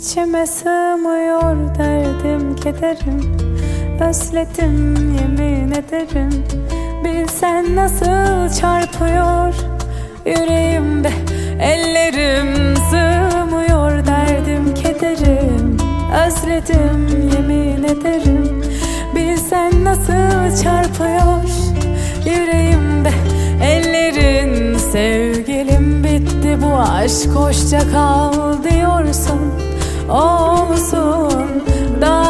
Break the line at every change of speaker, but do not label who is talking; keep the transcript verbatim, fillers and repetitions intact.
İçime sığmıyor derdim kederim, özledim yemin ederim. Bilsen nasıl çarpıyor yüreğimde, ellerim sığmıyor derdim kederim, özledim yemin ederim. Bilsen nasıl çarpıyor yüreğimde, ellerin. Sevgilim bitti bu aşk, hoşça kal diyorsun, olsun.